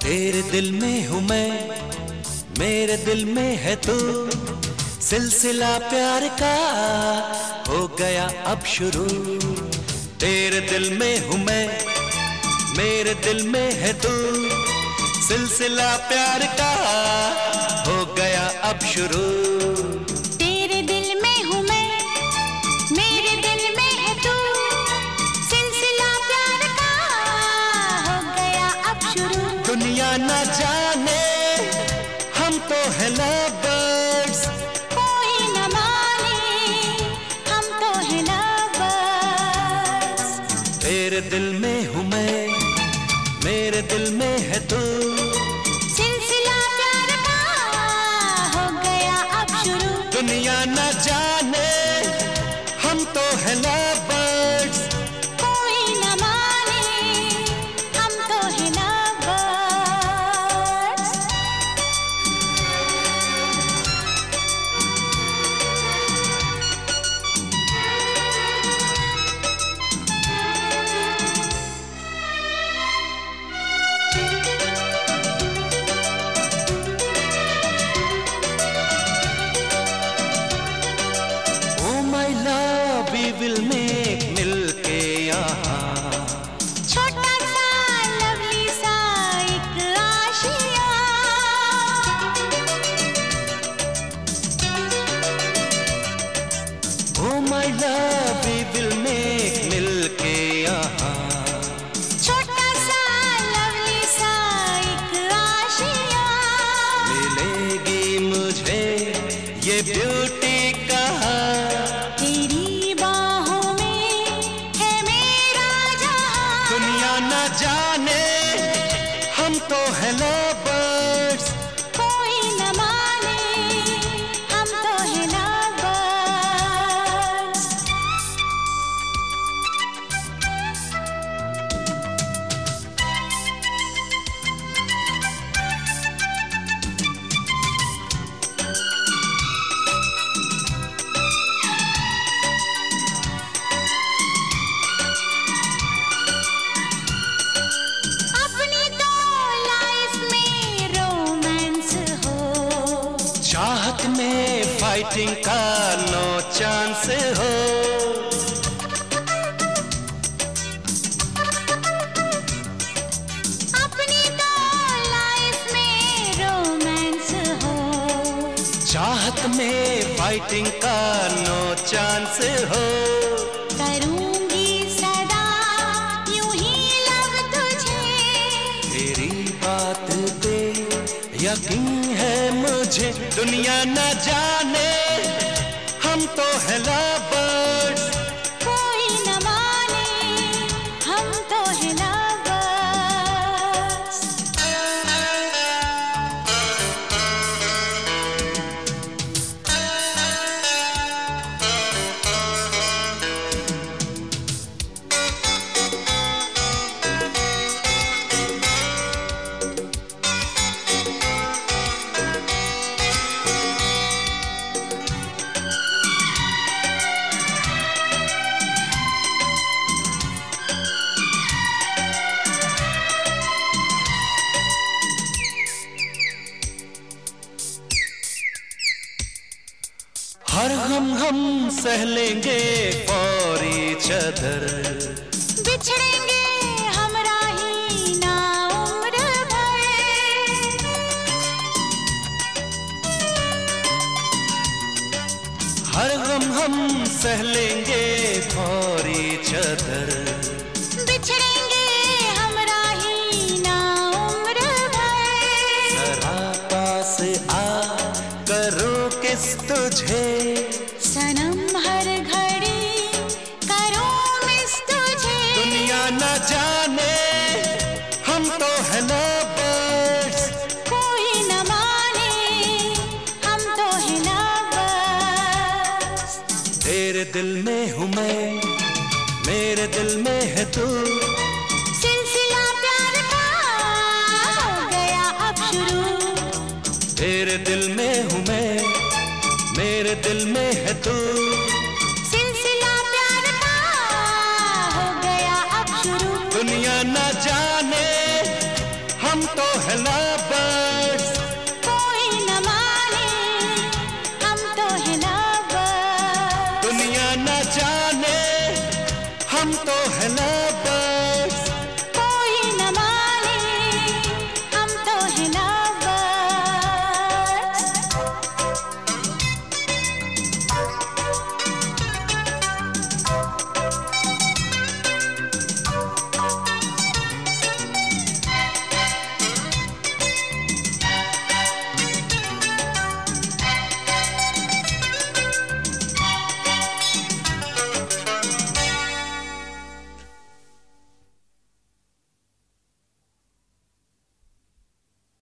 तेरे दिल में हूँ मैं, मेरे दिल में है तू। सिलसिला प्यार का हो गया अब शुरू। तेरे दिल में हूँ मैं, मेरे दिल में है तू। सिलसिला प्यार का हो गया अब शुरू। तेरे दिल में हूँ मैं, मेरे दिल में है तू। सिलसिला प्यार का हो गया अब शुरू। दुनिया न जाने हम तो है लवर्स, कोई न माने हम तो है लवर्स। तेरे दिल में हूँ मैं, मेरे दिल में है तू। सिलसिला प्यार का हो गया अब शुरू। दुनिया न जाने हम तो है लवर्स, कोई न माने हम तो है लवर्स। we will make मिलके यहाँ। छोटा सा लवली सा एक Asia. Oh my love we will make मिलके यहाँ। छोटा सा लवली सा एक आशिया। मिलेगी मुझे ये ब्यूटी कहाँ। तेरी बाहों में है मेरा जहां। दुनिया न जाने हम तो है लवर्स, कोई न माने हम तो है लवर्स। अपनी तो लाइफ में रोमांस हो। चाहत में फाइटिंग का नो चांस हो। अपनी तो लाइफ में रोमांस हो। चाहत में फाइटिंग का नो चांस हो। करूंगी सदा यूं ही लव तुझे। तेरी बात पे यकीन है मुझे। दुनिया न जाने हम तो है लवर्स, कोई न माने हम तो है लवर्स। हर हम सह लेंगे फॉर ईच अदर। बिछड़ेंगे हम राही ना उम्र भर। हर हम सह लेंगे फॉर ईच अदर। बिछड़ेंगे हम राही ना उम्र भर। जरा पास आ करो किस तुझे। सनम हर घड़ी करो मिस तुझे। दुनिया न जाने हम तो है लवर्स, कोई न माने हम तो है लवर्स। तेरे दिल में हूँ मैं, मेरे दिल में है तू। सिलसिला प्यार का हो गया अब शुरू। तेरे दिल में हूँ मैं, मेरे दिल में है तू। सिलसिला प्यार का हो गया अब शुरू। दुनिया न जाने हम तो है ना